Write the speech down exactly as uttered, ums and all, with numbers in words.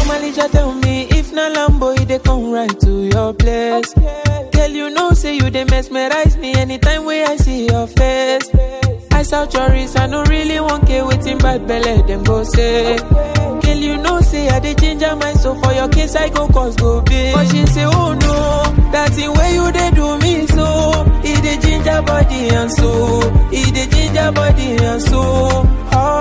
Malisha tell me if na Lambo, they come right to your place. Girl, you know say you they mesmerize me anytime when I see your face. I saw tourists, I don't really want to waiting bad belly, them go say. Girl, you know say I dey ginger my soul for your case, I go cause go big. But she say, oh no, that's the way you they do me so. It dey ginger body and soul, it dey ginger body and soul. Oh.